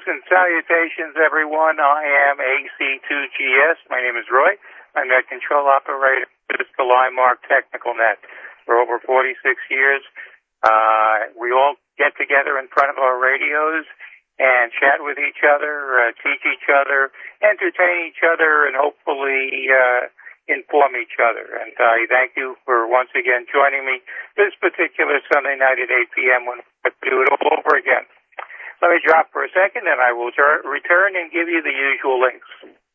Greetings and salutations, everyone. I am AC2GS. My name is Roy. I'm Net Control Operator at the Limark Technical Net. For over 46 years, we all get together in front of our radios and chat with each other, teach each other, entertain each other, and hopefully inform each other. And I thank you for once again joining me this particular Sunday night at 8 p.m. when we do it all over again. Let me drop for a second, and I will return and give you the usual links.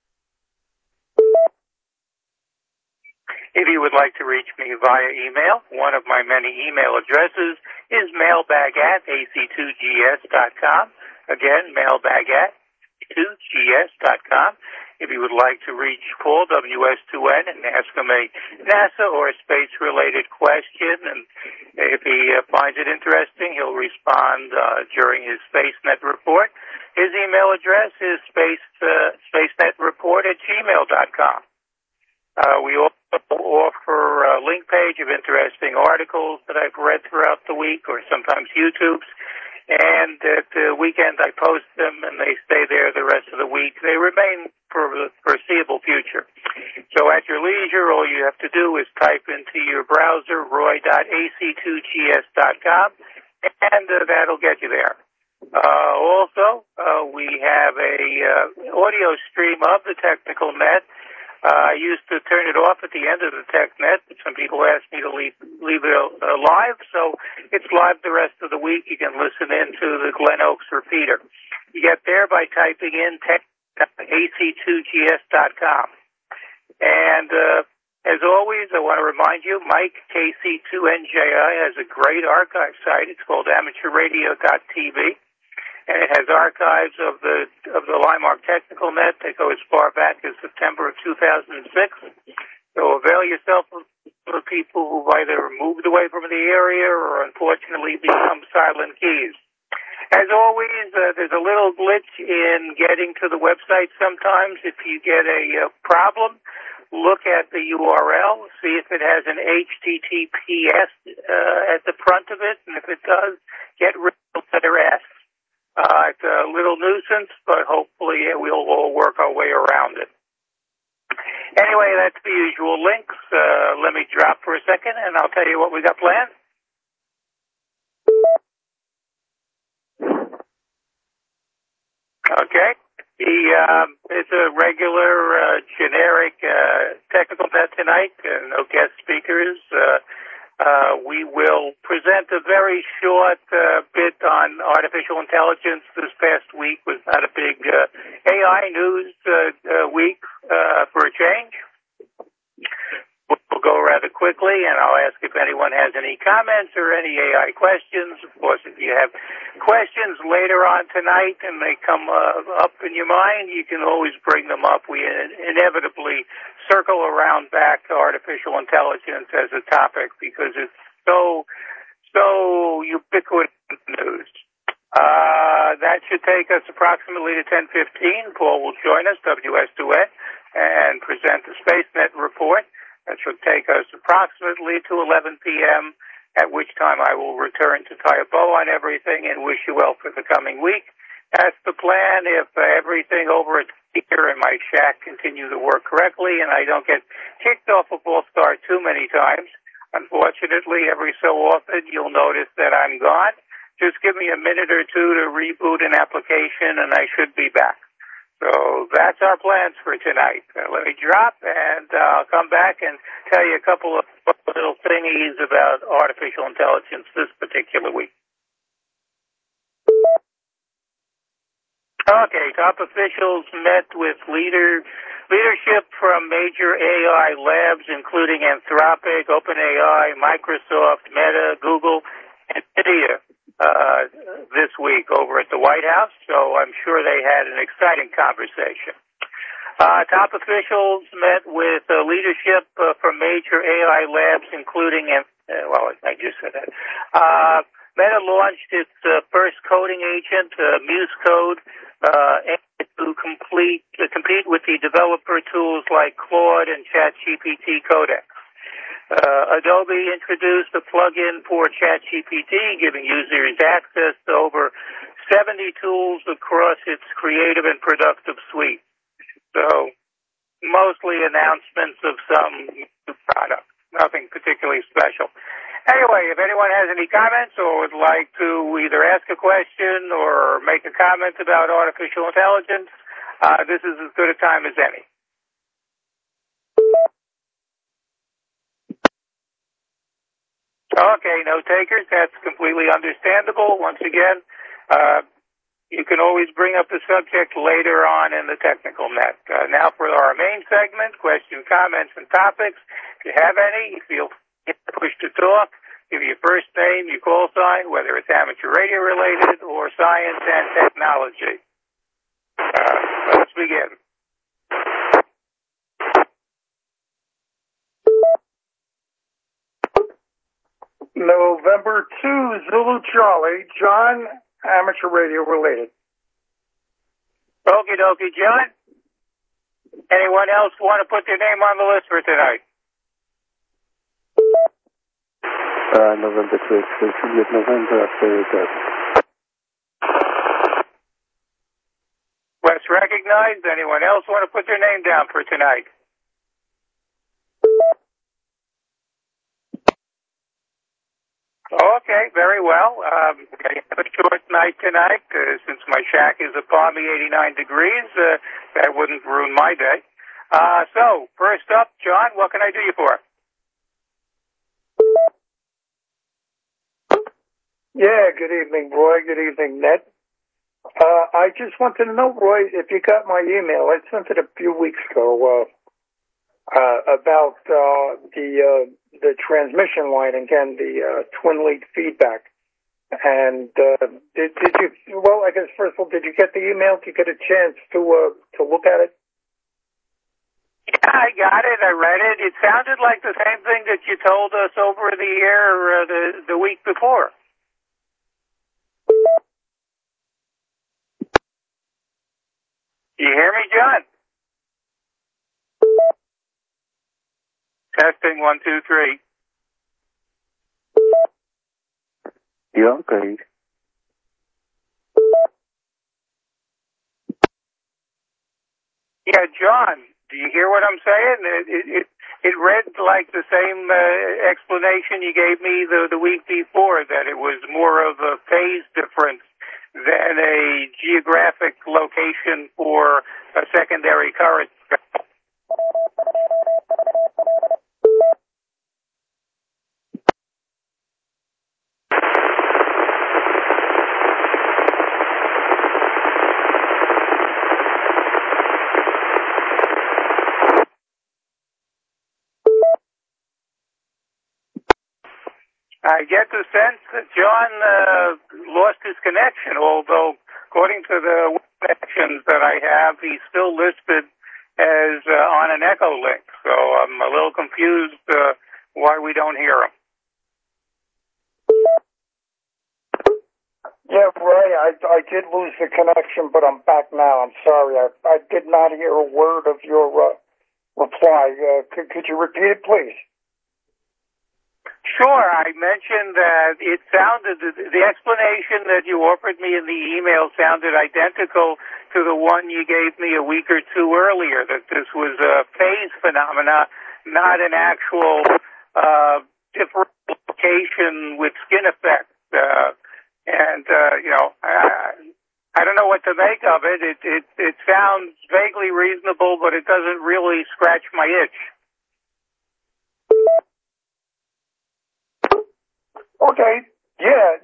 If you would like to reach me via email, one of my many email addresses is mailbag@ac2gs.com. Again, mailbag@ac2gs.com. If you would like to reach Paul, WS2N, and ask him a NASA or space-related question, and if he finds it interesting, he'll respond during his SpaceNet report. His email address is spacenetreport@gmail.com. We also offer a link page of interesting articles that I've read throughout the week, or sometimes YouTubes. And at the weekend, I post them, and they stay there the rest of the week. They remain for the foreseeable future. So at your leisure, all you have to do is type into your browser roy.ac2gs.com, and that'll get you there. Also, we have a audio stream of the Technical Net. I used to turn it off at the end of the TechNet, but some people asked me to leave it live, so it's live the rest of the week. You can listen in to the Glen Oaks repeater. You get there by typing in ac2gs.com. And as always, I want to remind you, Mike, KC2NJI, has a great archive site. It's called amateurradio.tv. And it has archives of the Limark Technical Net that go as far back as September of 2006. So avail yourself of the people who've either moved away from the area or unfortunately become silent keys. As always, there's a little glitch in getting to the website sometimes. If you get a problem, look at the URL, see if it has an HTTPS at the front of it, and if it does, get rid of the letter S. It's a little nuisance, but hopefully we'll all work our way around it. Anyway, that's the usual links. Let me drop for a second, and I'll tell you what we got planned. Okay. It's a regular, generic Technical Net tonight. No guest speakers. We will present a very short bit on artificial intelligence. This past week was not a big AI news week for a change. We'll go rather quickly, and I'll ask if anyone has any comments or any AI questions. Of course, if you have questions later on tonight and they come up in your mind, you can always bring them up. We inevitably circle around back to artificial intelligence as a topic because it's so ubiquitous in the news. That should take us approximately to 10:15. Paul will join us, WS2N, and present the SpaceNet report. That should take us approximately to 11 p.m., at which time I will return to tie a bow on everything and wish you well for the coming week. That's the plan. If everything over at here in my shack continue to work correctly and I don't get kicked off of All Star too many times, unfortunately, every so often you'll notice that I'm gone. Just give me a minute or two to reboot an application and I should be back. So that's our plans for tonight. Let me drop, and I'll come back and tell you a couple of little thingies about artificial intelligence this particular week. Okay, top officials met with leadership from major AI labs, including Anthropic, OpenAI, Microsoft, Meta, Google, and NVIDIA. This week over at the White House, so I'm sure they had an exciting conversation. Top officials met with leadership from major AI labs, including, I just said that. Meta launched its first coding agent, Muse Code, to compete with the developer tools like Claude and ChatGPT Codex. Adobe introduced a plugin for ChatGPT, giving users access to over 70 tools across its creative and productive suite. So mostly announcements of some new product, nothing particularly special. Anyway, if anyone has any comments or would like to either ask a question or make a comment about artificial intelligence, this is as good a time as any. Okay, no takers. That's completely understandable. Once again, you can always bring up the subject later on in the technical net. Now for our main segment, questions, comments, and topics. If you have any, you feel push to talk. Give me your first name, your call sign, whether it's amateur radio related or science and technology. Let's begin. November 2, Zulu Charlie, John, amateur radio related. Okie dokie, John. Anyone else want to put their name on the list for tonight? November 2, Juliet November, West recognized. Anyone else want to put their name down for tonight? Okay, very well. I have a short night tonight. Since my shack is a balmy 89 degrees, that wouldn't ruin my day. So, first up, John, what can I do you for? Yeah, good evening, Roy. Good evening, Ned. I just wanted to know, Roy, if you got my email. I sent it a few weeks ago about the transmission line, again, the twin lead feedback. And did you? Well, I guess first of all, did you get the email? Did you get a chance to look at it? Yeah, I got it. I read it. It sounded like the same thing that you told us over the air the week before. You hear me, John? Testing 1, 2, 3. Yeah, okay. Yeah, John, do you hear what I'm saying? It read like the same explanation you gave me the week before, that it was more of a phase difference than a geographic location for a secondary current. I get the sense that John lost his connection, although according to the connections that I have, he's still listed as on an echo link. So I'm a little confused why we don't hear him. Yeah, Roy, I did lose the connection, but I'm back now. I'm sorry. I did not hear a word of your reply. Could you repeat it, please? Sure. I mentioned that it sounded, the explanation that you offered me in the email sounded identical to the one you gave me a week or two earlier, that this was a phase phenomena, not an actual differentiation with skin effect. I don't know what to make of it. It sounds vaguely reasonable, but it doesn't really scratch my itch. Okay. Yeah,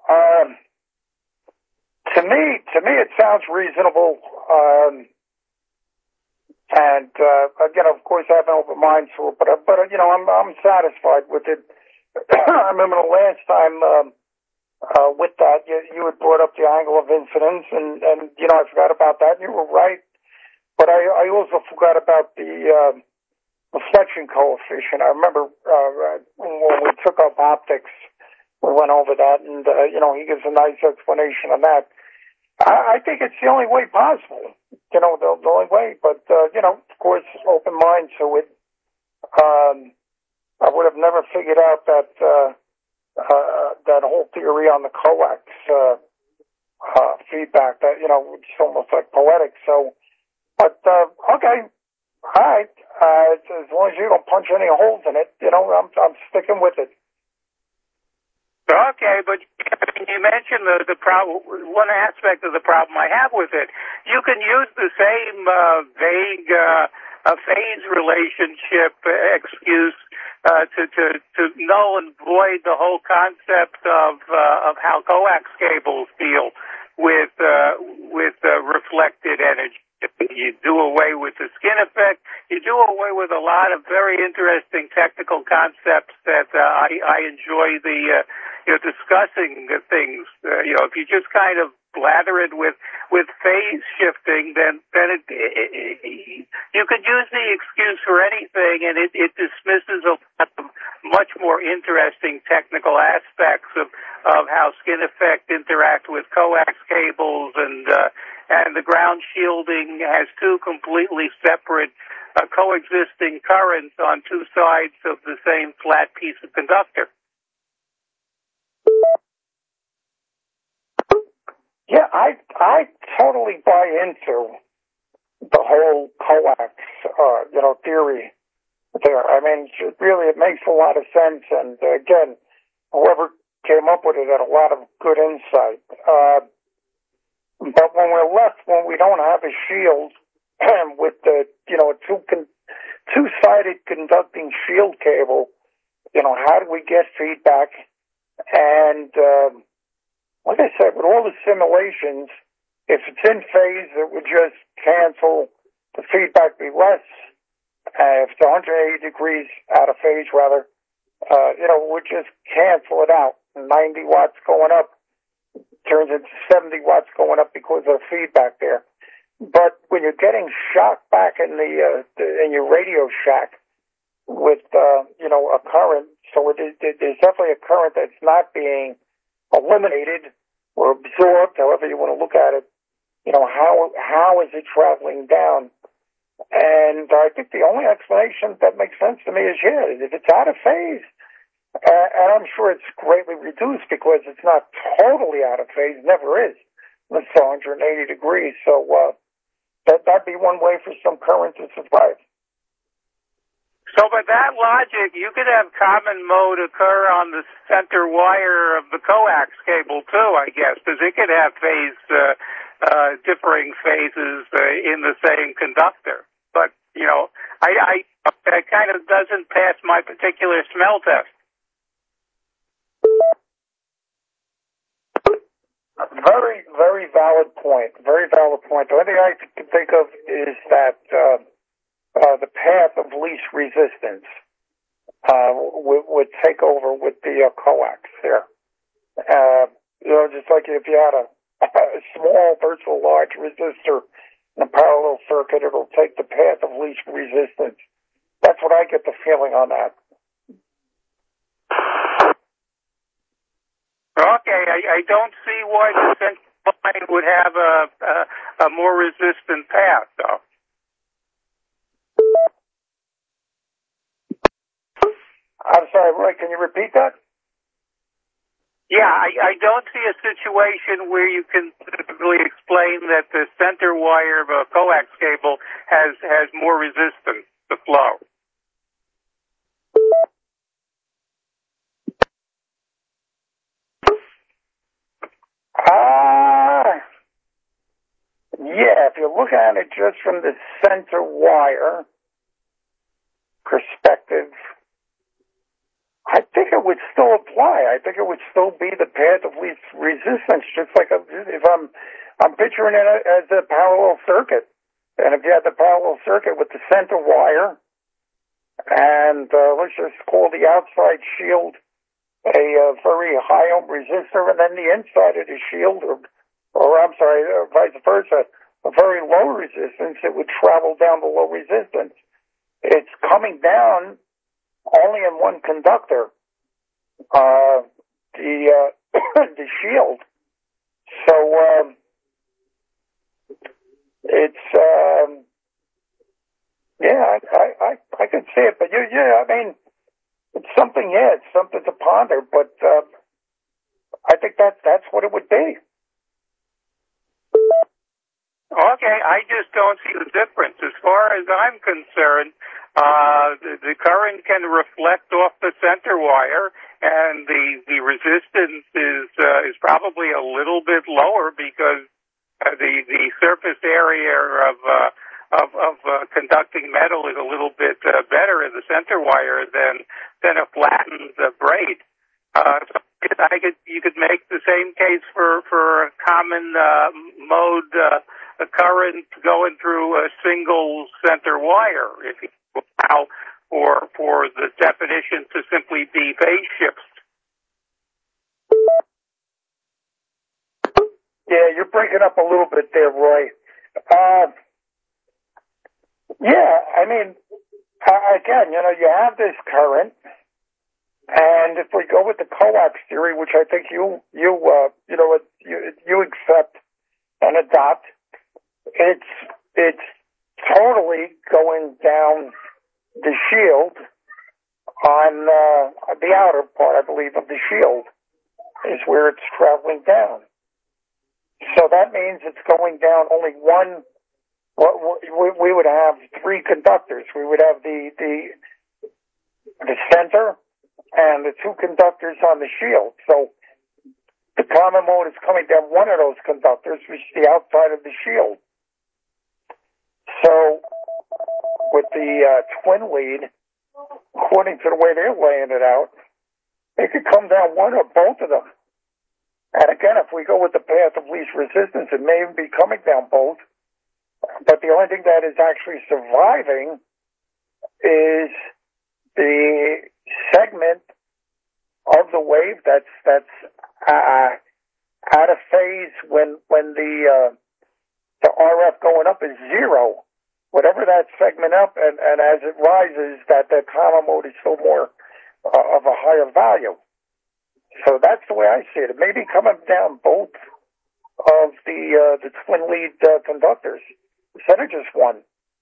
to me it sounds reasonable. And of course I have an open mind to it, but I'm satisfied with it. I remember the last time with that you had brought up the angle of incidence, and I forgot about that, and you were right. But I also forgot about the reflection coefficient. I remember when we took up optics, we went over that, and he gives a nice explanation on that. I think it's the only way possible, the only way. But of course, open mind to it. I would have never figured out that whole theory on the coax feedback that, it's almost like poetic. So, but, okay. All right. As long as you don't punch any holes in it, I'm sticking with it. Okay, but you mentioned the problem. One aspect of the problem I have with it, you can use the same vague phase relationship excuse to null and void the whole concept of how coax cables deal with reflected energy. You do away with the skin effect. You do away with a lot of very interesting technical concepts that I enjoy discussing the things. If you just kind of blather it with phase shifting, then you could use the excuse for anything, and it dismisses a lot of much more interesting technical aspects of how skin effect interact with coax cables, and the ground shielding has two completely separate coexisting currents on two sides of the same flat piece of conductor. Yeah, I totally buy into the whole coax, theory there. I mean, it makes a lot of sense. And again, whoever came up with it had a lot of good insight. But when we don't have a shield with the, a two-sided conducting shield cable, how do we get feedback? And, like I said, with all the simulations, if it's in phase, it would just cancel, the feedback be less. If it's 180 degrees out of phase, rather, it would just cancel it out. 90 watts going up turns into 70 watts going up because of the feedback there. But when you're getting shocked back in in your Radio Shack with, a current, so there's definitely a current that's not being eliminated or absorbed, however you want to look at it. How is it traveling down? And I think the only explanation that makes sense to me is, if it's out of phase, and I'm sure it's greatly reduced because it's not totally out of phase, never is. It's 180 degrees. So that'd be one way for some current to survive. So by that logic, you could have common mode occur on the center wire of the coax cable too, I guess, because it could have differing phases in the same conductor. But, that kind of doesn't pass my particular smell test. Very, very valid point. Very valid point. The only thing I can think of is that the path of least resistance would take over with the coax there. Just like if you had a small virtual large resistor in a parallel circuit, it'll take the path of least resistance. That's what I get the feeling on that. Okay, I don't see why the central line would have a more resistant path, though. I'm sorry, Roy, can you repeat that? Yeah, I don't see a situation where you can specifically explain that the center wire of a coax cable has more resistance to flow. Yeah, if you look at it just from the center wire perspective, I think it would still apply. I think it would still be the path of least resistance, just like if I'm picturing it as a parallel circuit. And if you had the parallel circuit with the center wire, and let's just call the outside shield a very high ohm resistor, and then the inside of the shield, vice versa, a very low resistance, it would travel down the low resistance. It's coming down only in one conductor, the shield. So it's I can see it, but I mean, it's something. Yeah, it's something to ponder. But I think that's what it would be. Okay, I just don't see the difference. As far as I'm concerned, the current can reflect off the center wire, and the resistance is probably a little bit lower because the surface area of conducting metal is a little bit better in the center wire than a flattened braid. So you could make the same case for a common mode current going through a single center wire, if you allow for the definition to simply be phase shifts. Yeah, you're breaking up a little bit there, Roy. Yeah, I mean, again, you have this current, and if we go with the coax theory, which I think you accept and adopt, it's totally going down the shield on the outer part, I believe, of the shield is where it's traveling down. So that means it's going down only one. We would have three conductors. We would have the center and the two conductors on the shield. So the common mode is coming down one of those conductors, which is the outside of the shield. So with the twin lead, according to the way they're laying it out, it could come down one or both of them. And again, if we go with the path of least resistance, it may be coming down both. But the only thing that is actually surviving is the segment of the wave that's out of phase when the RF going up is zero. Whatever that segment up, and as it rises, that common mode is still more of a higher value. So that's the way I see it. It may be coming down both of the twin lead conductors instead of just one.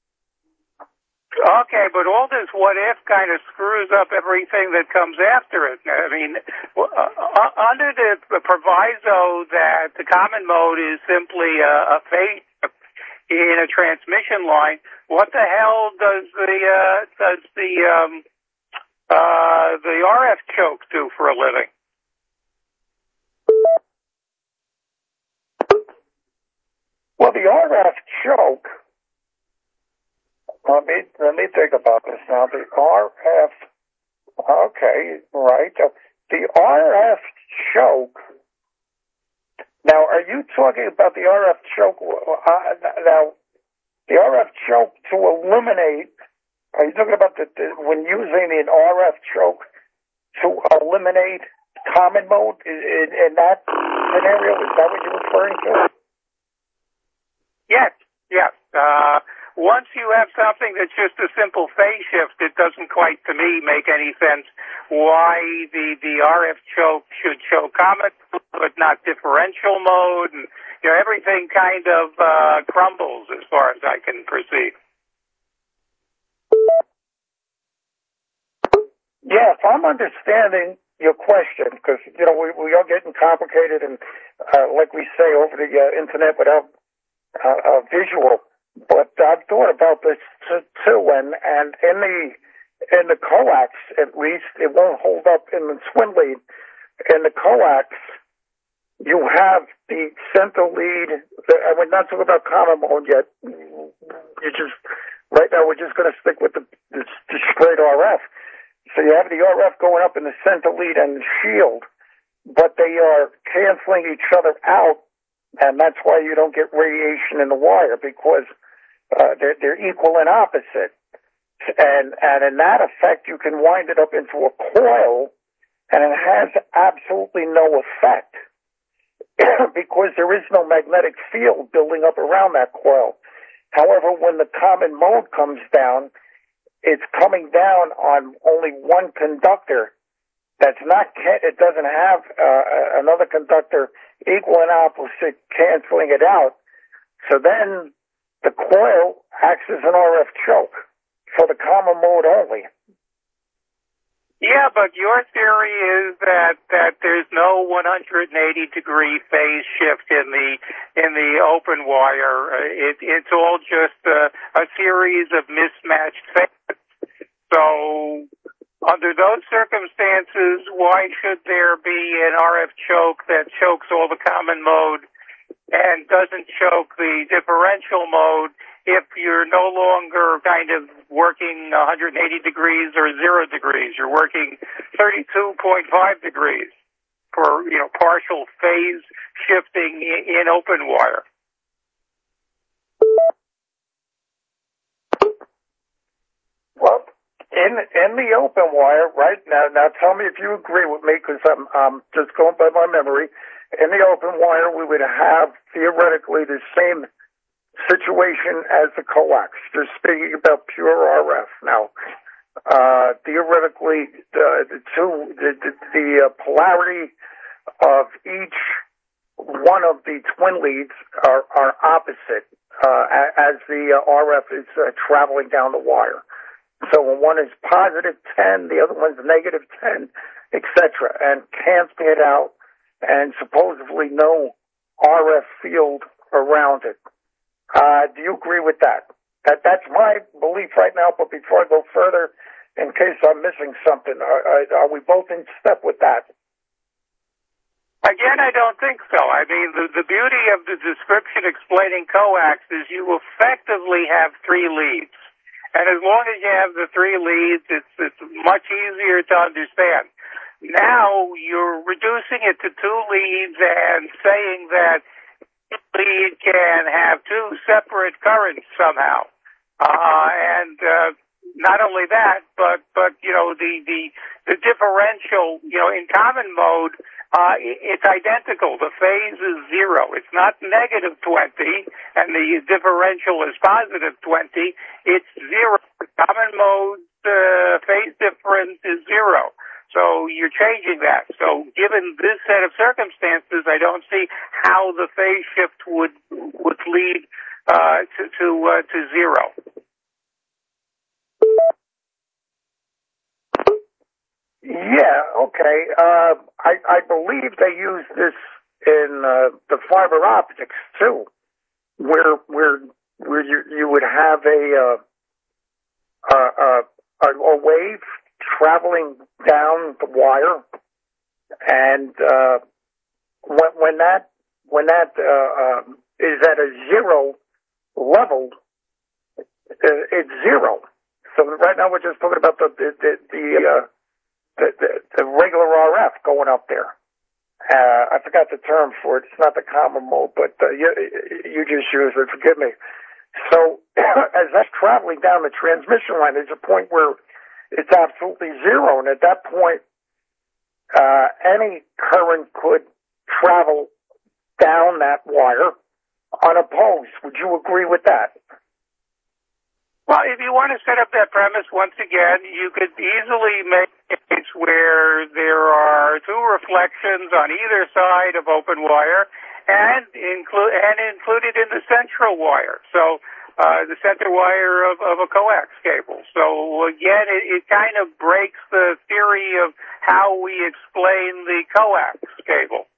Okay, but all this what if kind of screws up everything that comes after it. I mean, under the proviso that the common mode is simply a phase in a transmission line, what the hell does the RF choke do for a living? Well, the RF choke, let me think about this now. The RF, okay, right. The RF choke, now are you talking about the RF choke, now the RF choke to eliminate, are you talking about when using an RF choke to eliminate common mode in that scenario? Is that what you're referring to? Yes. Once you have something that's just a simple phase shift, it doesn't quite, to me, make any sense why the RF choke should show common but not differential mode, and everything kind of crumbles as far as I can perceive. Yeah, if I'm understanding your question, because we are getting complicated and like we say over the internet without visual. But I've thought about this too, and in the coax, at least, it won't hold up in the twin lead. In the coax, you have the center lead. We're not talking about common mode yet. Right now we're just going to stick with the straight RF. So you have the RF going up in the center lead and the shield, but they are canceling each other out. And that's why you don't get radiation in the wire, because they're equal and opposite. And in that effect, you can wind it up into a coil, and it has absolutely no effect because there is no magnetic field building up around that coil. However, when the common mode comes down, it's coming down on only one conductor. It doesn't have another conductor equal and opposite canceling it out. So then the coil acts as an RF choke for the common mode only. Yeah, but your theory is that there's no 180-degree phase shift in the open wire. It's all just a series of mismatched phases. So, under those circumstances, why should there be an RF choke that chokes all the common mode and doesn't choke the differential mode if you're no longer kind of working 180 degrees or 0 degrees? You're working 32.5 degrees for, partial phase shifting in open wire. Well, in the open wire, right now tell me if you agree with me, because I'm just going by my memory. In the open wire, we would have theoretically the same situation as the coax. Just speaking about pure RF. Now, theoretically, the polarity of each one of the twin leads are opposite as the RF is traveling down the wire. So when one is positive 10, the other one's negative 10, etc., and can't get out, and supposedly no RF field around it. Do you agree with that? That's my belief right now, but before I go further, in case I'm missing something, are we both in step with that? Again, I don't think so. I mean, the beauty of the description explaining coax is you effectively have 3 leads. And as long as you have the 3 leads, it's much easier to understand. Now you're reducing it to 2 leads and saying that each lead can have 2 separate currents somehow. And not only that, but the differential, in common mode, it's identical. The phase is 0. It's not negative 20, and the differential is positive 20. It's 0. The common mode phase difference is 0. So you're changing that. So given this set of circumstances, I don't see how the phase shift would lead to 0. Yeah, okay. I believe they use this in the fiber optics too, where you would have a wave traveling down the wire, and when that is at a 0 level, it's 0. So right now we're just talking about the regular RF going up there. I forgot the term for it. It's not the common mode, but you just use it. Forgive me. So as that's traveling down the transmission line, there's a point where it's absolutely 0, and at that point, any current could travel down that wire unopposed. Would you agree with that? Well, if you want to set up that premise once again, you could easily make a case where there are 2 reflections on either side of open wire and included in the central wire. So the center wire of a coax cable. So again, it kind of breaks the theory of how we explain the coax cable.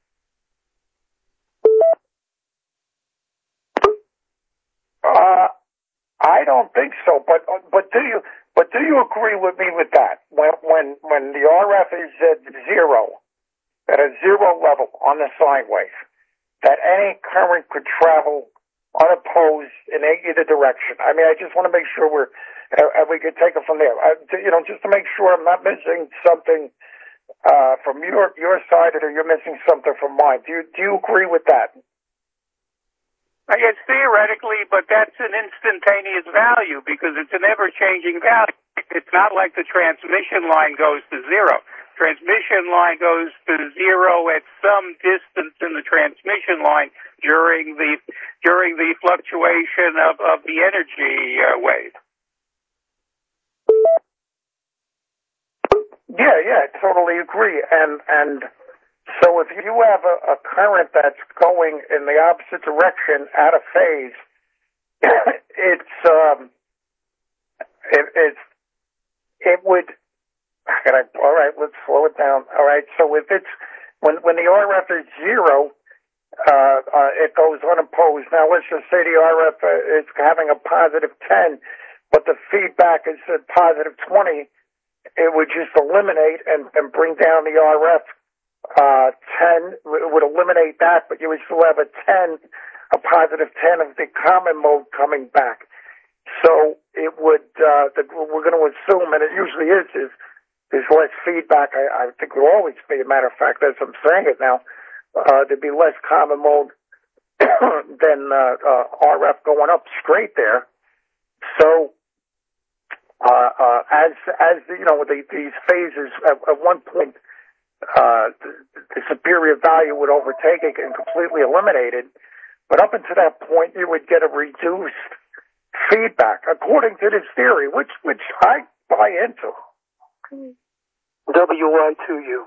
I don't think so, but do you agree with me with that? When the RF is at 0, at a 0 level on the sine wave, that any current could travel unopposed in either direction. I mean, I just want to make sure we could take it from there. Just to make sure I'm not missing something from your side, or you're missing something from mine. Do you agree with that? I guess theoretically, but that's an instantaneous value because it's an ever-changing value. It's not like the transmission line goes to 0. Transmission line goes to 0 at some distance in the transmission line during the fluctuation of the energy wave. Yeah, totally agree. And so if you have a current that's going in the opposite direction out of phase, it would All right, let's slow it down. All right, so if it's when the RF is 0, it goes unopposed. Now let's just say the RF is having a positive 10, but the feedback is a positive 20. It would just eliminate and bring down the RF 10. It would eliminate that, but you would still have a positive 10 of the common mode coming back. So it would, we're going to assume, and it usually is there's less feedback. I think there will always be, a matter of fact, as I'm saying it now, there'd be less common mode than RF going up straight there. So as you know, these phases, at one point, the superior value would overtake it and completely eliminate it. But up until that point, you would get a reduced feedback, according to this theory, which I buy into. WY2U.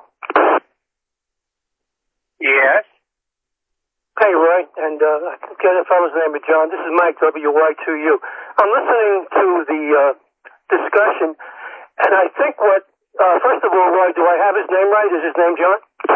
Yes. Hey, Roy, and again, if I was named John, this is Mike, WY2U. I'm listening to the discussion, and I think first of all, Roy, do I have his name right? Is his name John?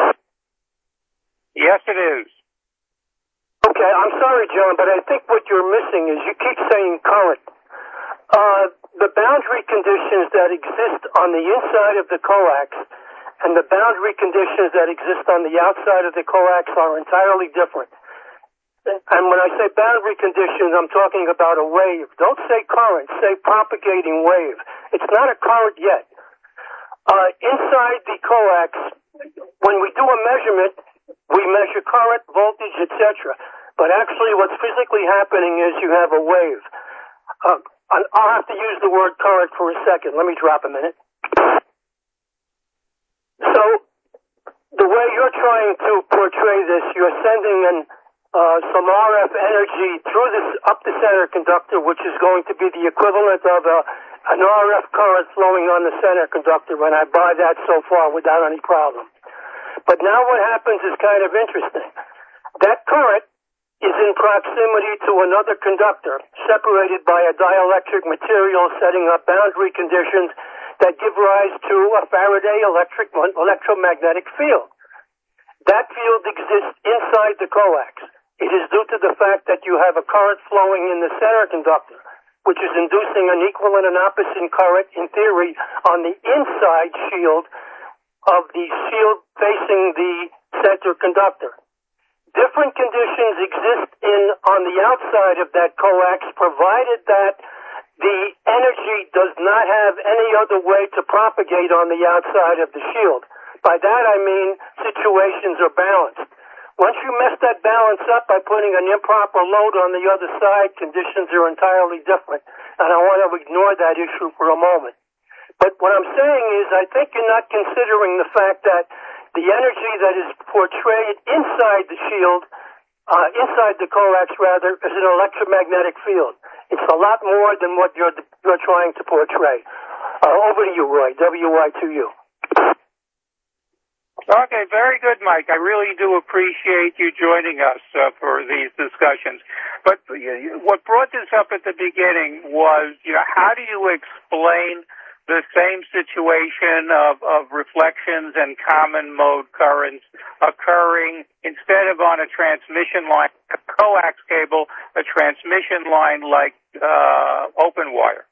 Yes, it is. Okay, I'm sorry, John, but I think what you're missing is you keep saying current. The boundary conditions that exist on the inside of the coax and the boundary conditions that exist on the outside of the coax are entirely different. And when I say boundary conditions, I'm talking about a wave. Don't say current, say propagating wave. It's not a current yet. Inside the coax, when we do a measurement, we measure current, voltage, etc. But actually what's physically happening is you have a wave. I'll have to use the word current for a second. Let me drop a minute. So the way you're trying to portray this, you're sending in some RF energy through this up the center conductor, which is going to be the equivalent of an RF current flowing on the center conductor, and I buy that so far without any problem. But now what happens is kind of interesting. That current is in proximity to another conductor, separated by a dielectric material, setting up boundary conditions that give rise to a Faraday electromagnetic field. That field exists inside the coax. It is due to the fact that you have a current flowing in the center conductor, which is inducing an equal and an opposite current, in theory, on the inside shield of the shield facing the center conductor. Different conditions exist on the outside of that coax, provided that the energy does not have any other way to propagate on the outside of the shield. By that I mean situations are balanced. Once you mess that balance up by putting an improper load on the other side, conditions are entirely different. And I want to ignore that issue for a moment. But what I'm saying is I think you're not considering the fact that the energy that is portrayed inside the shield, inside the coax rather, is an electromagnetic field. It's a lot more than what you're trying to portray. Over to you, Roy, WY2U. Okay, very good, Mike. I really do appreciate you joining us for these discussions. But what brought this up at the beginning was, how do you explain the same situation of reflections and common mode currents occurring instead of on a transmission line, a coax cable, a transmission line like open wire?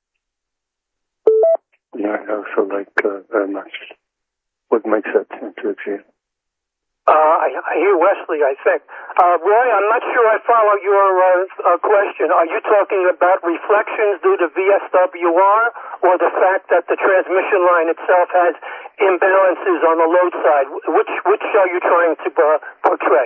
Yeah, I also like very much. What makes that sense to you? I hear Wesley, I think. Roy, I'm not sure I follow your question. Are you talking about reflections due to VSWR or the fact that the transmission line itself has imbalances on the load side? Which are you trying to portray?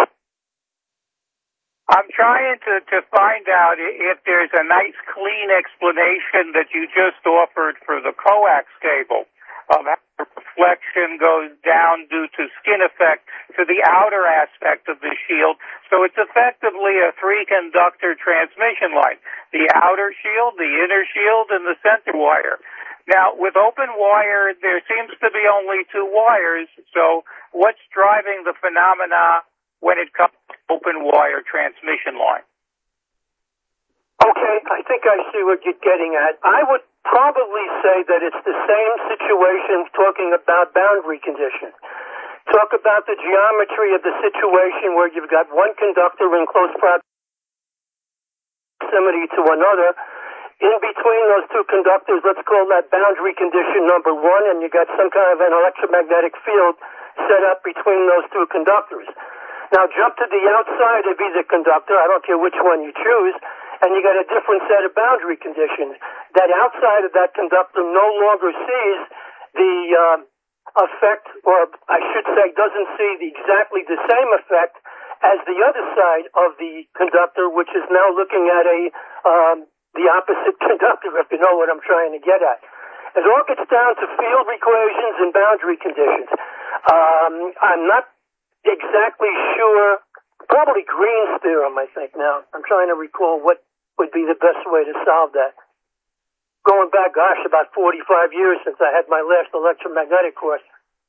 I'm trying to find out if there's a nice, clean explanation that you just offered for the coax cable of how the reflection goes down due to skin effect to the outer aspect of the shield. So it's effectively a three-conductor transmission line, the outer shield, the inner shield, and the center wire. Now, with open wire, there seems to be only two wires, so what's driving the phenomena when it comes to open wire transmission line? Okay, I think I see what you're getting at. I would probably say that it's the same situation talking about boundary conditions. Talk about the geometry of the situation where you've got one conductor in close proximity to another. In between those two conductors, let's call that boundary condition number one, and you got some kind of an electromagnetic field set up between those two conductors. Now jump to the outside of either conductor, I don't care which one you choose, and you got a different set of boundary conditions. That outside of that conductor no longer sees the effect, or I should say doesn't see exactly the same effect as the other side of the conductor, which is now looking at the opposite conductor, if you know what I'm trying to get at. It all gets down to field equations and boundary conditions. I'm not exactly sure, probably Green's theorem, I think now. I'm trying to recall what would be the best way to solve that. Going back, gosh, about 45 years since I had my last electromagnetic course.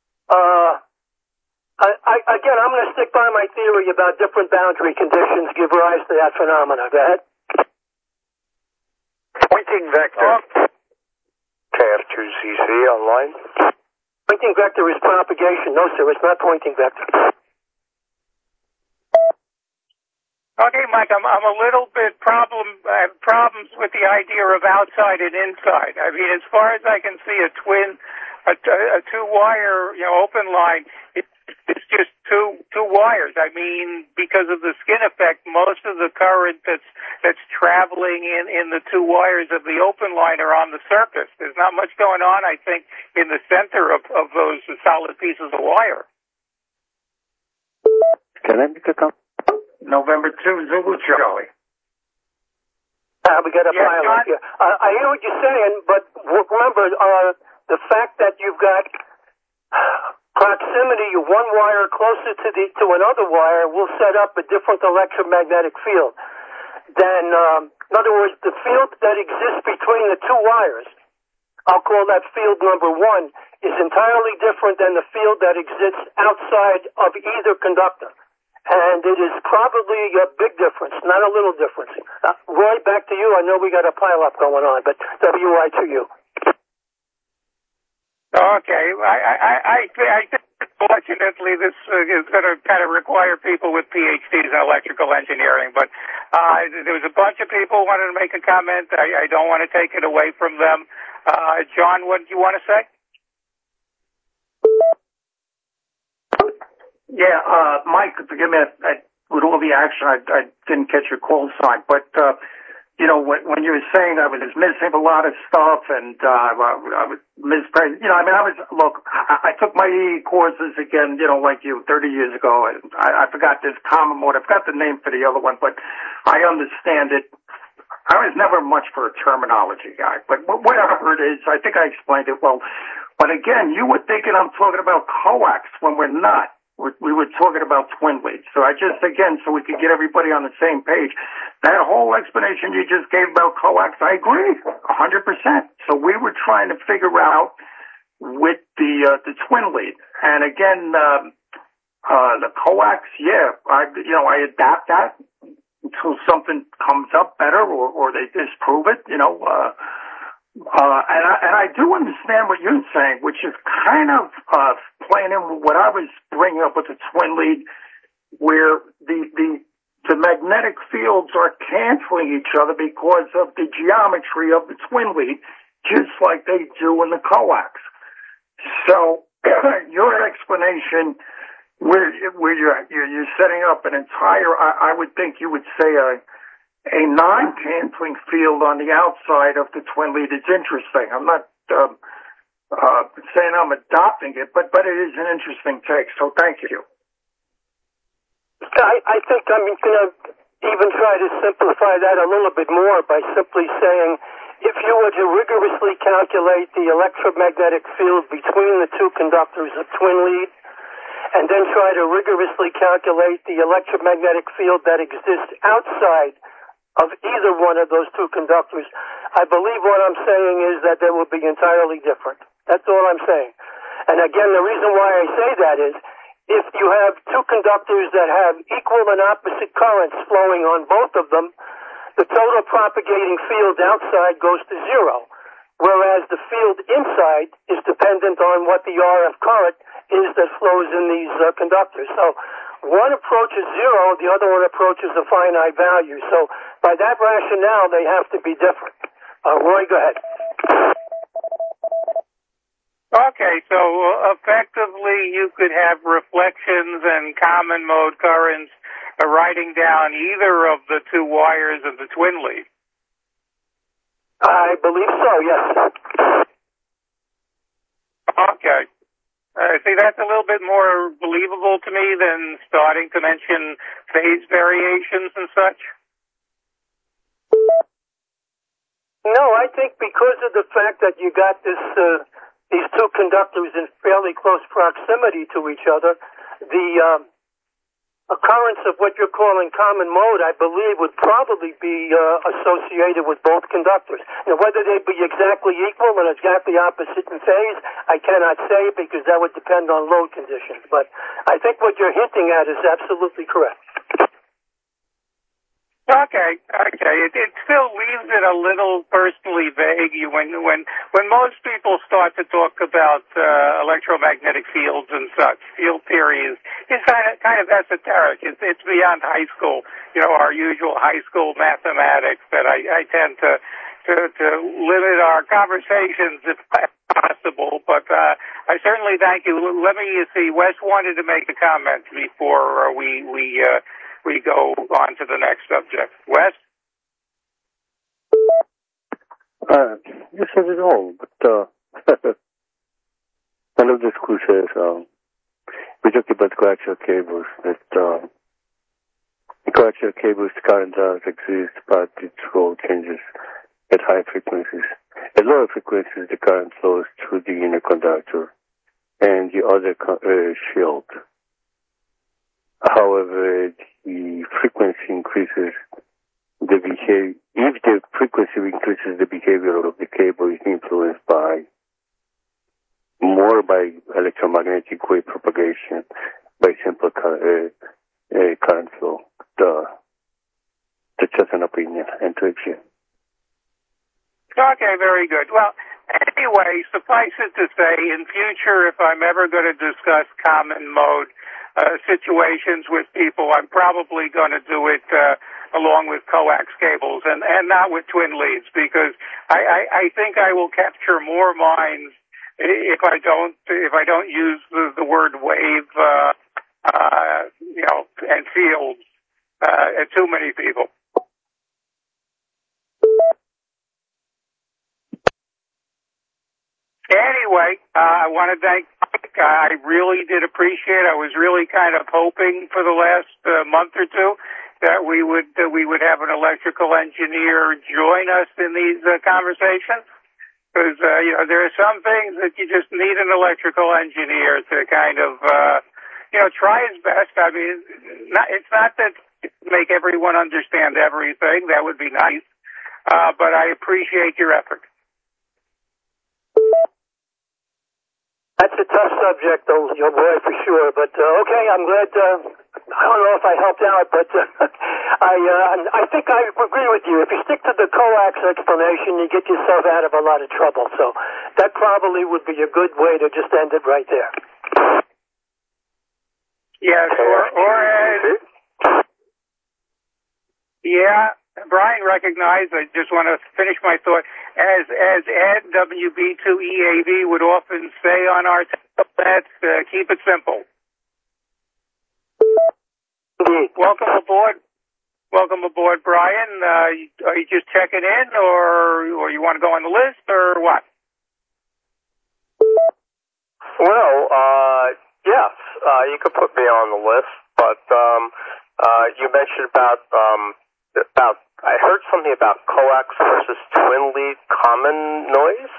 Again, I'm going to stick by my theory about different boundary conditions give rise to that phenomena. Go ahead. Pointing vector. KF2CC online. Pointing vector is propagation. No, sir, it's not pointing vector. Okay, Mike, I'm a little bit problems with the idea of outside and inside. I mean, as far as I can see, a two-wire, open line, it's just two wires. I mean, because of the skin effect, most of the current that's traveling in the two wires of the open line are on the surface. There's not much going on, I think, in the center of those solid pieces of wire. Can I make a comment? November 2, Zulu Charlie. We got a pilot here. I hear what you're saying, but remember, the fact that you've got proximity of one wire closer to another wire will set up a different electromagnetic field. Then, in other words, the field that exists between the two wires, I'll call that field number one, is entirely different than the field that exists outside of either conductor. And it is probably a big difference, not a little difference. Roy, back to you. I know we got a pile-up going on, but WI to you. Okay. I think, fortunately, this is going to kind of require people with PhDs in electrical engineering. But there was a bunch of people who wanted to make a comment. I don't want to take it away from them. John, what do you want to say? Yeah, Mike, forgive me, with all the action, I didn't catch your call sign, but, when you were saying I was missing a lot of stuff and, I was mispronouncing, I took my EE courses again, like you, 30 years ago, and I forgot this common mode. I forgot the name for the other one, but I understand it. I was never much for a terminology guy, but whatever it is, I think I explained it well. But again, you were thinking I'm talking about coax when we're not. We were talking about twin leads. So so we could get everybody on the same page. That whole explanation you just gave about coax, I agree, 100%. So we were trying to figure out with the twin lead. And again, the coax, I adapt that until something comes up better or they disprove it, and I do understand what you're saying, which is kind of playing in with what I was bringing up with the twin lead, where the magnetic fields are canceling each other because of the geometry of the twin lead, just like they do in the coax. So your explanation, where you're setting up an entire, I would think you would say a non-canceling field on the outside of the twin lead is interesting. I'm not saying I'm adopting it, but it is an interesting take. So thank you. I think I'm going to even try to simplify that a little bit more by simply saying, if you were to rigorously calculate the electromagnetic field between the two conductors of twin lead, and then try to rigorously calculate the electromagnetic field that exists outside of either one of those two conductors, I believe what I'm saying is that they will be entirely different. That's all I'm saying. And again, the reason why I say that is, if you have two conductors that have equal and opposite currents flowing on both of them, the total propagating field outside goes to zero. whereas the field inside is dependent on what the RF current is that flows in these conductors. So one approaches zero, the other one approaches a finite value. So by that rationale, they have to be different. Roy, go ahead. Okay, so effectively you could have reflections and common mode currents riding down either of the two wires of the twin lead. I believe so, yes. Okay. See, that's a little bit more believable to me than starting to mention phase variations and such. No, I think because of the fact that you got this these two conductors in fairly close proximity to each other, the occurrence of what you're calling common mode, I believe, would probably be associated with both conductors. Now, whether they be exactly equal and exactly opposite in phase, I cannot say because that would depend on load conditions. But I think what you're hinting at is absolutely correct. Okay. It still leaves it a little personally vague when most people start to talk about electromagnetic fields and such. Field theory is kind of esoteric. It's beyond high school, our usual high school mathematics. That I tend to limit our conversations if possible. But I certainly thank you. Let me see. Wes wanted to make a comment before we go on to the next subject. Wes? You said it all, but I know the school says we talked about coaxial cables, that coaxial cables current does exist, but its role changes at high frequencies. At lower frequencies, the current flows through the inner conductor and the other shield. However, the frequency increases the behavior. If the frequency increases, the behavior of the cable is influenced more by electromagnetic wave propagation, by simple current flow. That's just an opinion, intuition. Okay, very good. Well, anyway, suffice it to say, in future, if I'm ever going to discuss common mode situations with people, I'm probably going to do it along with coax cables and not with twin leads, because I think I will capture more minds if I don't use the word wave and fields at too many people. Anyway, I want to thank Mike. I really did appreciate it. I was really kind of hoping for the last month or two that we would have an electrical engineer join us in these conversations, because there are some things that you just need an electrical engineer to kind of try his best. I mean, it's not that make everyone understand everything. That would be nice, but I appreciate your effort. That's a tough subject, though, boy, for sure. But okay, I'm glad. I don't know if I helped out, but I think I agree with you. If you stick to the coax explanation, you get yourself out of a lot of trouble. So that probably would be a good way to just end it right there. Yes, yeah. Brian recognized, I just want to finish my thought, as Ed, WB2EAV, would often say on our sets, keep it simple. Welcome aboard, Brian. Are you just checking in, or you want to go on the list, or what? Well, yes, you could put me on the list, but you mentioned about I heard something about coax versus twin lead common noise.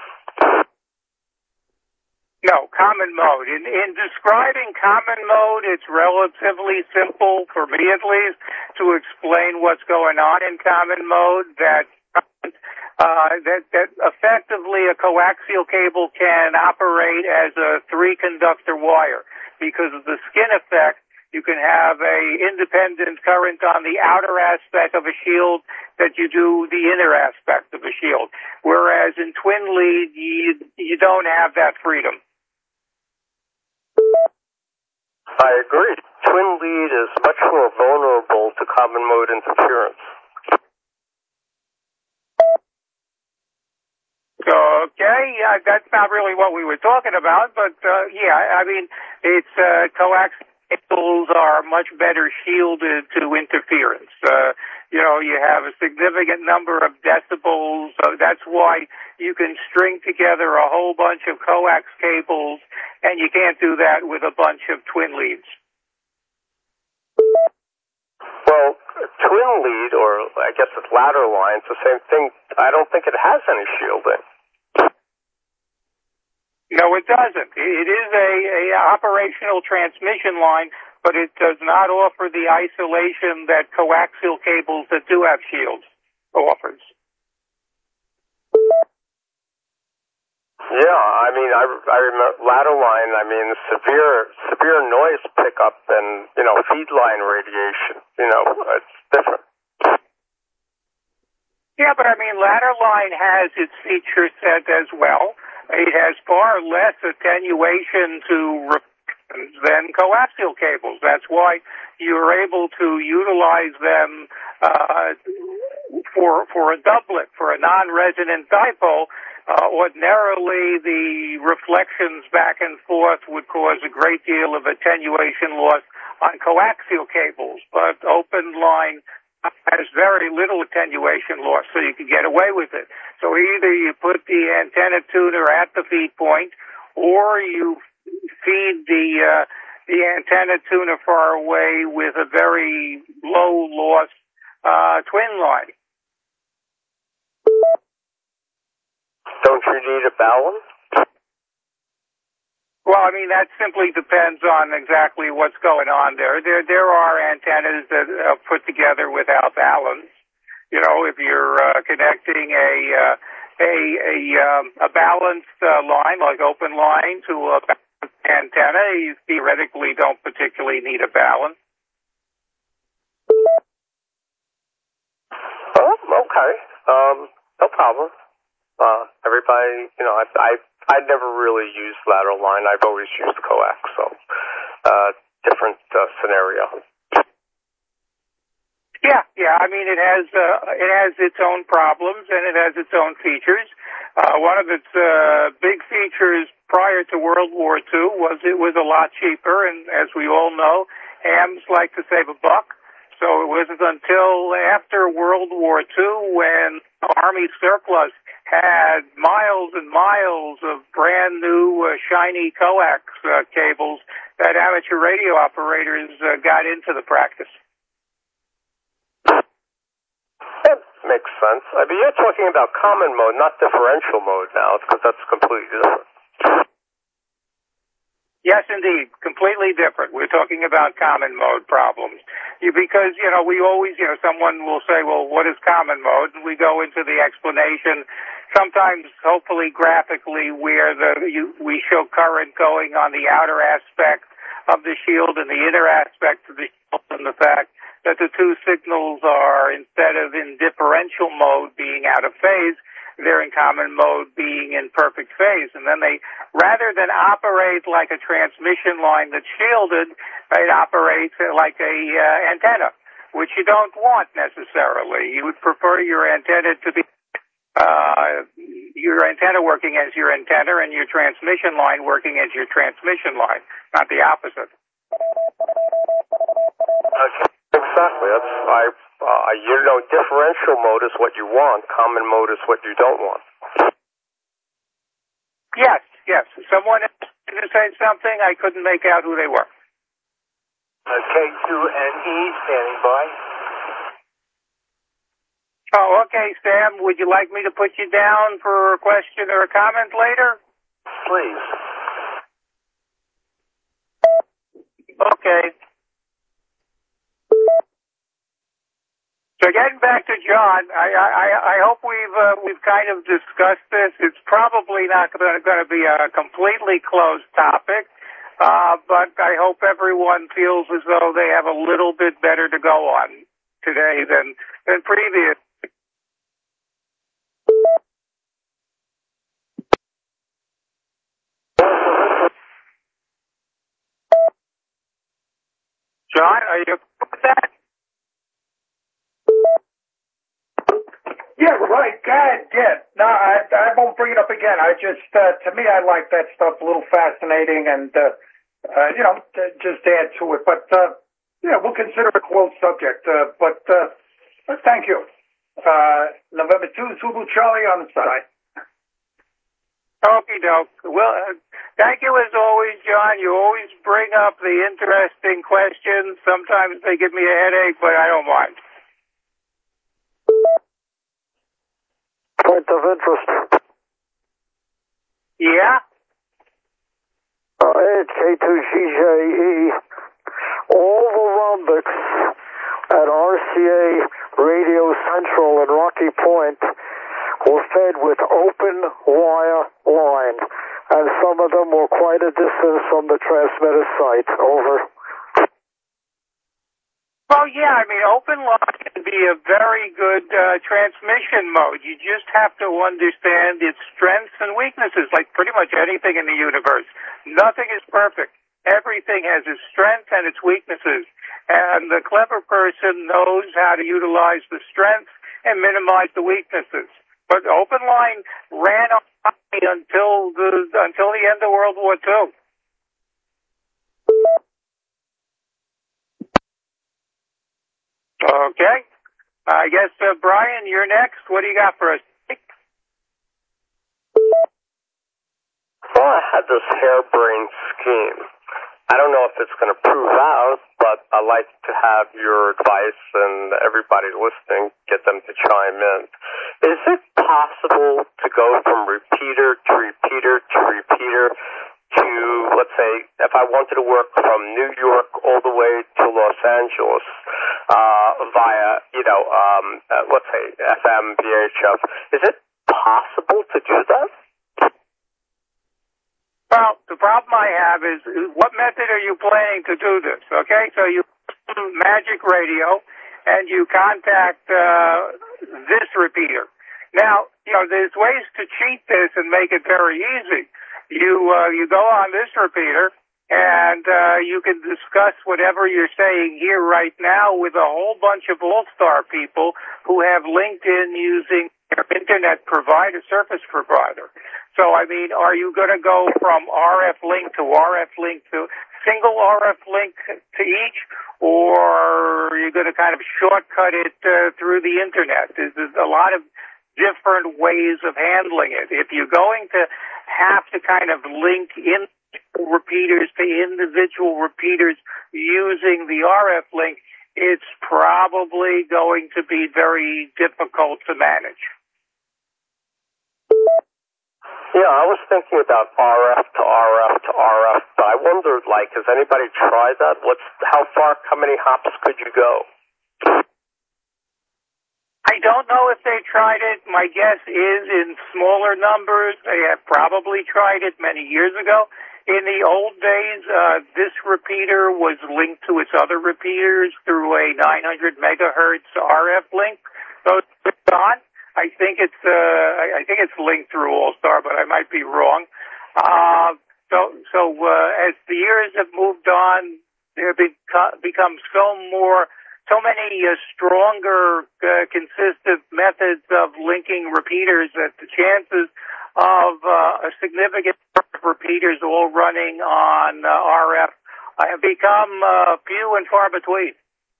No, common mode. In describing common mode, it's relatively simple, for me at least, to explain what's going on in common mode, that effectively a coaxial cable can operate as a 3-conductor wire because of the skin effect. You can have a independent current on the outer aspect of a shield that you do the inner aspect of a shield. Whereas in twin lead, you don't have that freedom. I agree. Twin lead is much more vulnerable to common mode interference. Okay, that's not really what we were talking about, but I mean, it's coax cables are much better shielded to interference. You have a significant number of decibels, so that's why you can string together a whole bunch of coax cables, and you can't do that with a bunch of twin leads. Well, twin lead, or I guess it's ladder line, it's the same thing. I don't think it has any shielding. No, it doesn't. It is a operational transmission line, but it does not offer the isolation that coaxial cables that do have shields offers. Yeah, I mean, I remember ladder line. I mean, severe noise pickup and feed line radiation. It's different. Yeah, but I mean, ladder line has its feature set as well. It has far less attenuation to reflections than coaxial cables. That's why you're able to utilize them for a doublet, for a non-resonant dipole. Ordinarily, the reflections back and forth would cause a great deal of attenuation loss on coaxial cables, but open line has very little attenuation loss, so you can get away with it. So either you put the antenna tuner at the feed point, or you feed the antenna tuner far away with a very low loss twin line. Don't you need a balance? Well, I mean, that simply depends on exactly what's going on there. There are antennas that are put together without balance. If you're connecting a balanced line, like open line, to a balanced antenna, you theoretically don't particularly need a balance. Oh, okay. No problem. Everybody, I never really used lateral line. I've always used coax, so different scenario. Yeah. I mean, it has its own problems and it has its own features. One of its big features prior to World War II was it was a lot cheaper, and as we all know, hams like to save a buck. So it wasn't until after World War II when Army surplus had miles and miles of brand new shiny coax cables that amateur radio operators got into the practice. That makes sense. I mean, you're talking about common mode, not differential mode now, because that's completely different. Yes, indeed. Completely different. We're talking about common mode problems. Because, we always, someone will say, well, what is common mode? And we go into the explanation, sometimes hopefully graphically, where we show current going on the outer aspect of the shield and the inner aspect of the shield, and the fact that the two signals are, instead of in differential mode being out of phase, they're in common mode being in perfect phase. And then they, rather than operate like a transmission line that's shielded, it operates like a antenna, which you don't want necessarily. You would prefer your antenna to be your antenna working as your antenna and your transmission line working as your transmission line, not the opposite. Exactly. Differential mode is what you want. Common mode is what you don't want. Yes. Someone else to say something. I couldn't make out who they were. K2NE standing by. Oh, okay, Sam. Would you like me to put you down for a question or a comment later? Please. Okay. So getting back to John, I hope we've kind of discussed this. It's probably not going to be a completely closed topic. But I hope everyone feels as though they have a little bit better to go on today than previous. John, are you with that? Yeah, right. Go ahead. Yeah. No, I won't bring it up again. I just, to me, I like that stuff, a little fascinating, and just add to it. But yeah, we'll consider it a closed subject. But thank you. November 2, Zulu Charlie on the side. Okie doke. Well, thank you as always, John. You always bring up the interesting questions. Sometimes they give me a headache, but I don't mind. Point of interest. Yeah? K2GJE. All the Rumbics at RCA Radio Central in Rocky Point were fed with open wire line, and some of them were quite a distance from the transmitter site. Over. Well, yeah, I mean, open line can be a very good transmission mode. You just have to understand its strengths and weaknesses, like pretty much anything in the universe. Nothing is perfect. Everything has its strengths and its weaknesses. And the clever person knows how to utilize the strengths and minimize the weaknesses. But open line ran on until the end of World War II. Okay. I guess, Brian, you're next. What do you got for us? Well, I had this harebrained scheme. I don't know if it's going to prove out, but I like to have your advice and everybody listening, get them to chime in. Is it possible to go from repeater to repeater to repeater to, let's say, if I wanted to work from New York all the way to Los Angeles via, let's say FM, VHF, is it possible to do that? Well, the problem I have is, what method are you planning to do this? Okay, so you Magic Radio, and you contact this repeater. Now, there's ways to cheat this and make it very easy. You go on this repeater, and you can discuss whatever you're saying here right now with a whole bunch of all-star people who have LinkedIn using their internet provider, service provider. So, I mean, are you going to go from RF link to RF link to single RF link to each, or are you going to kind of shortcut it through the internet? There's a lot of different ways of handling it. If you're going to have to kind of link in repeaters to individual repeaters using the RF link, it's probably going to be very difficult to manage. Yeah, I was thinking about RF to RF to RF, but I wondered, has anybody tried that? How many hops could you go? I don't know if they tried it. My guess is in smaller numbers. They have probably tried it many years ago. In the old days, this repeater was linked to its other repeaters through a 900 megahertz RF link. So it's on. I think it's linked through All-Star, but I might be wrong. So as the years have moved on, there becomes so many stronger, consistent methods of linking repeaters that the chances of a significant number of repeaters all running on RF have become few and far between.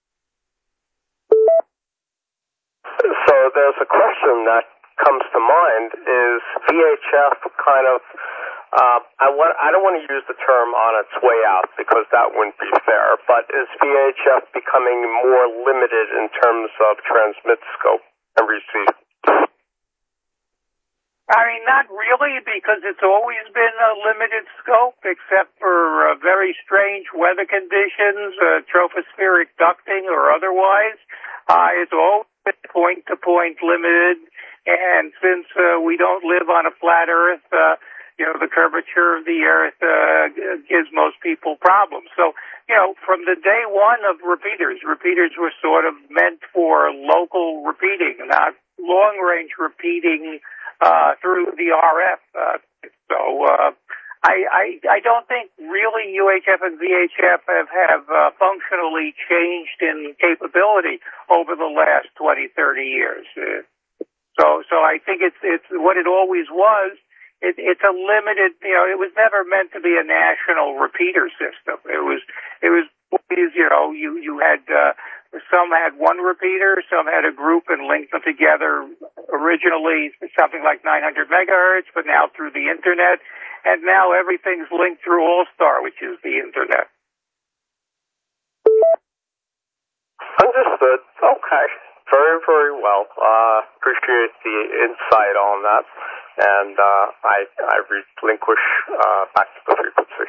So there's a question that comes to mind, is VHF kind of, I don't want to use the term on its way out because that wouldn't be fair, but is VHF becoming more limited in terms of transmit scope and receive? I mean, not really, because it's always been a limited scope, except for very strange weather conditions, tropospheric ducting or otherwise. It's always been point-to-point limited, and since we don't live on a flat Earth, the curvature of the Earth gives most people problems. So, from the day one of repeaters were sort of meant for local repeating, not long-range repeating through the RF. I don't think really UHF and VHF have functionally changed in capability over the last 20, 30 years. So I think it's what it always was. It's a limited, it was never meant to be a national repeater system. It was always, you had, some had one repeater, some had a group and linked them together originally something like 900 megahertz, but now through the internet, and now everything's linked through All-Star, which is the internet. Understood. Okay. Very, very well. Appreciate the insight on that. And I relinquish back to the frequency.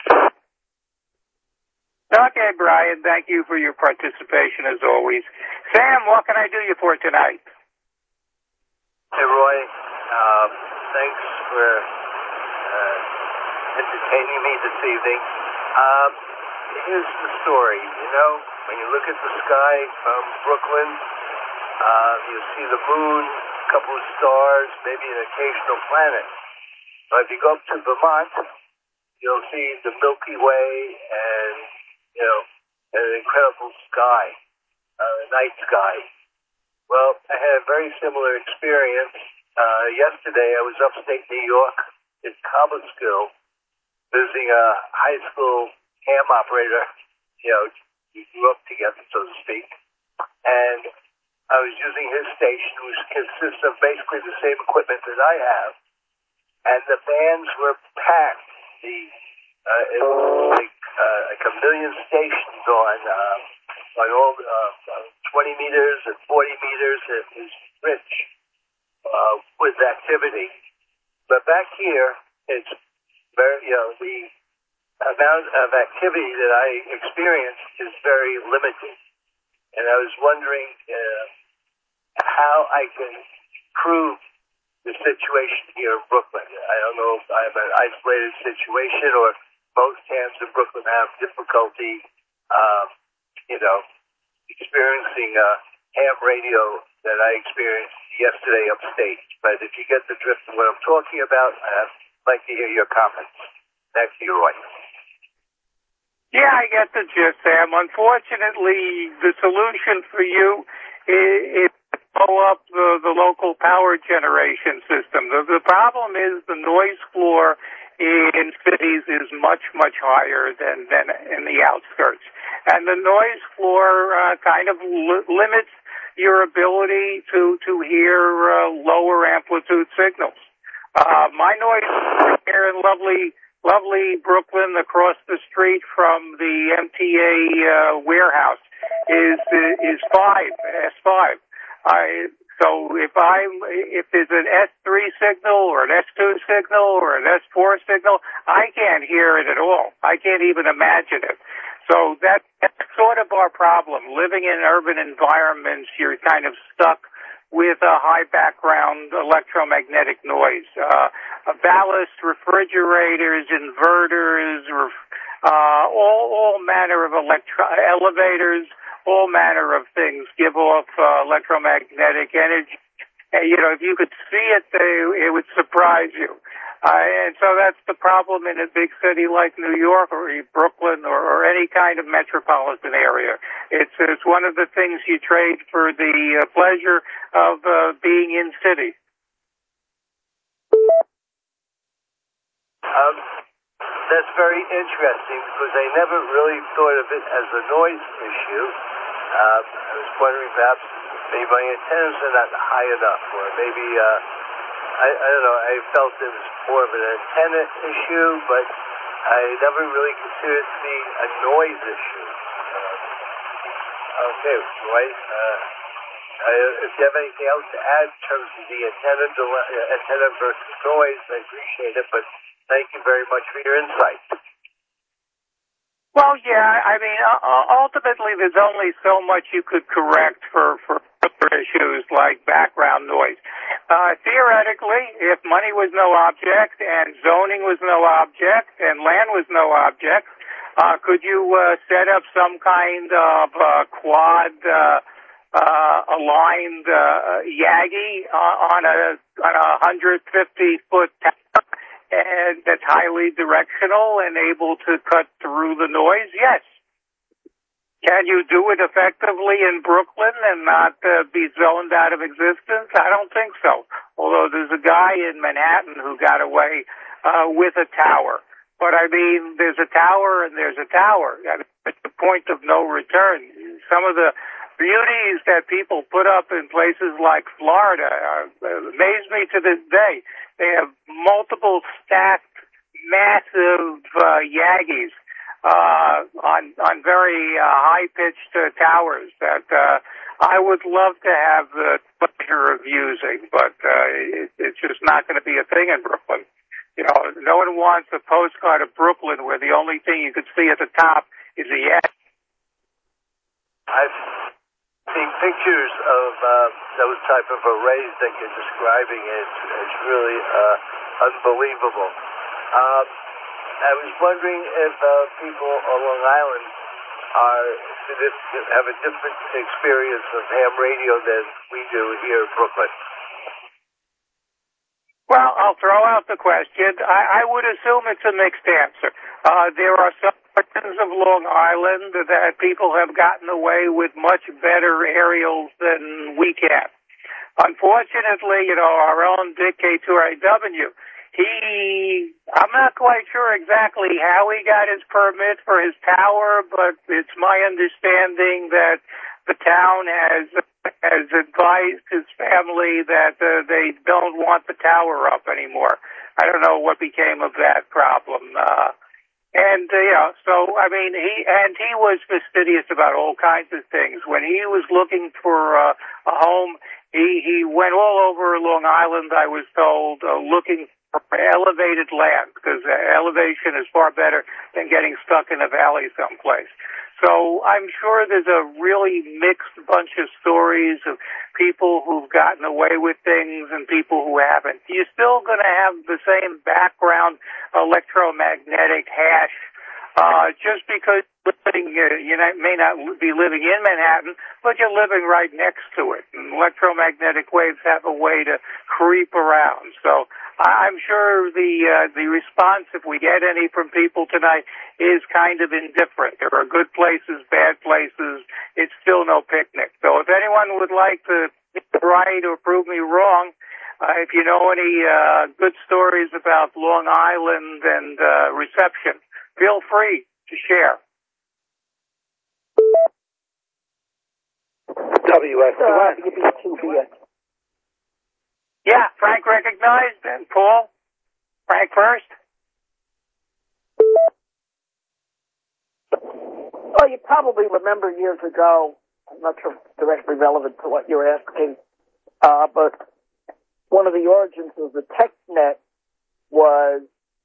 Okay, Brian. Thank you for your participation as always. Sam, what can I do you for tonight? Hey, Roy. Thanks for entertaining me this evening. Here's the story. When you look at the sky from Brooklyn, you see the moon, a couple of stars, maybe an occasional planet. But if you go up to Vermont, you'll see the Milky Way and, an incredible sky, night sky. Well, I had a very similar experience. Yesterday, I was upstate New York in Cobleskill visiting a high school ham operator. We grew up together, so to speak. And I was using his station, which consists of basically the same equipment that I have. And the bands were packed. It was like a million stations on all 20 meters and 40 meters. It was rich with activity. But back here, it's very, the amount of activity that I experience is very limited. And I was wondering how I can improve the situation here in Brooklyn. I don't know if I have an isolated situation or most hams in Brooklyn have difficulty, experiencing ham radio that I experienced yesterday upstate. But if you get the drift of what I'm talking about, I'd like to hear your comments. Back to you, Roy. Yeah, I get the gist, Sam. Unfortunately, the solution for you is to blow up the local power generation system. The problem is the noise floor in cities is much, much higher than in the outskirts. And the noise floor kind of limits your ability to hear lower amplitude signals. My noise here in lovely Brooklyn, across the street from the MTA warehouse, is S5. So if there's an S3 signal or an S2 signal or an S4 signal, I can't hear it at all. I can't even imagine it. So that's sort of our problem. Living in urban environments, you're kind of stuck with a high background electromagnetic noise. Ballast, refrigerators, inverters, all manner of elevators, all manner of things give off electromagnetic energy. If you could see it, it would surprise you. And so that's the problem in a big city like New York or Brooklyn or any kind of metropolitan area. It's one of the things you trade for the pleasure of being in city. That's very interesting because I never really thought of it as a noise issue. I was wondering perhaps maybe my antennas are not high enough, or maybe I don't know. I felt it was more of an antenna issue, but I never really considered it to be a noise issue. Okay, Roy. If you have anything else to add in terms of the antenna versus noise, I appreciate it. But thank you very much for your insight. Well, yeah, I mean, ultimately there's only so much you could correct for other issues like background noise. Theoretically, if money was no object, and zoning was no object, and land was no object, could you set up some kind of quad aligned Yagi on a 150-foot tower, and that's highly directional and able to cut through the noise? Yes. Can you do it effectively in Brooklyn and not be zoned out of existence? I don't think so. Although there's a guy in Manhattan who got away with a tower. But I mean, there's a tower and there's a tower. It's the point of no return. Some of the beauties that people put up in places like Florida amaze me to this day. They have multiple stacked, massive Yagis on very high-pitched towers that I would love to have the pleasure of using, but it's just not going to be a thing in Brooklyn. You know, no one wants a postcard of Brooklyn where the only thing you could see at the top is a Yagi. I've seen pictures of those type of arrays that you're describing. It's really unbelievable. I was wondering if people on Long Island have a different experience of ham radio than we do here in Brooklyn. Well, I'll throw out the question. I would assume it's a mixed answer. There are some portions of Long Island that people have gotten away with much better aerials than we can. Unfortunately, you know, our own Dick K2AW, I'm not quite sure exactly how he got his permit for his tower, but it's my understanding that the town has advised his family that they don't want the tower up anymore. I don't know what became of that problem. So I mean, he was fastidious about all kinds of things. When he was looking for a home, he went all over Long Island, I was told, looking for elevated land, because elevation is far better than getting stuck in a valley someplace. So I'm sure there's a really mixed bunch of stories of people who've gotten away with things and people who haven't. You're still going to have the same background electromagnetic hash. Just because you may not be living in Manhattan, but you're living right next to it. And electromagnetic waves have a way to creep around. So I'm sure the response, if we get any from people tonight, is kind of indifferent. There are good places, bad places. It's still no picnic. So if anyone would like to be right or prove me wrong, if you know any good stories about Long Island and reception, feel free to share. WS2. Yeah, Frank recognized, and Paul. Frank first. Well, you probably remember years ago, I'm not sure if it's directly relevant to what you're asking, but one of the origins of the TechNet was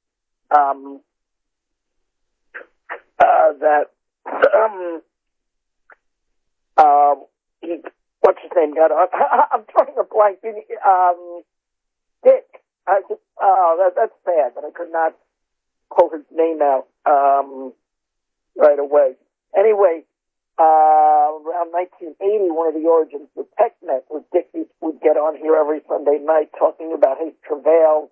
what's his name? I'm drawing a blank. Dick. That's bad, but I could not pull his name out right away. Anyway, around 1980, one of the origins of TechNet was Dick would get on here every Sunday night talking about his travails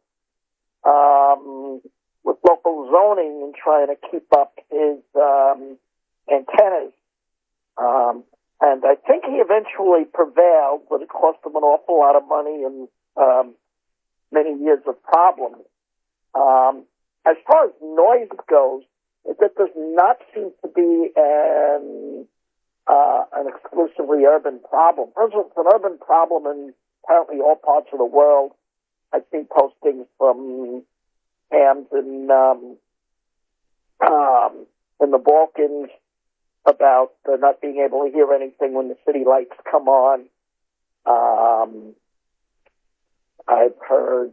with local zoning and trying to keep up his antennas. And I think he eventually prevailed, but it cost him an awful lot of money and many years of problems. As far as noise goes, that does not seem to be an exclusively urban problem. First of all, it's an urban problem in apparently all parts of the world. I've seen postings from hams in the Balkans about not being able to hear anything when the city lights come on. I've heard,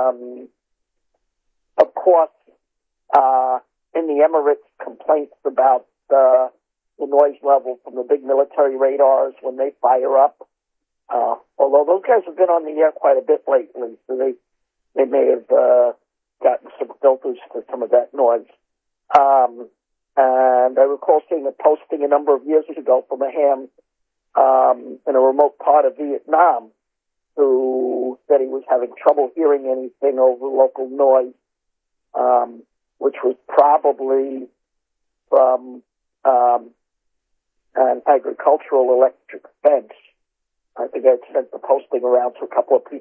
of course, in the Emirates, complaints about the noise level from the big military radars when they fire up. Although those guys have been on the air quite a bit lately, so they they may have gotten some filters for some of that noise. And I recall seeing a posting a number of years ago from a ham in a remote part of Vietnam who said he was having trouble hearing anything over local noise, which was probably from an agricultural electric fence. I think I'd sent the posting around to a couple of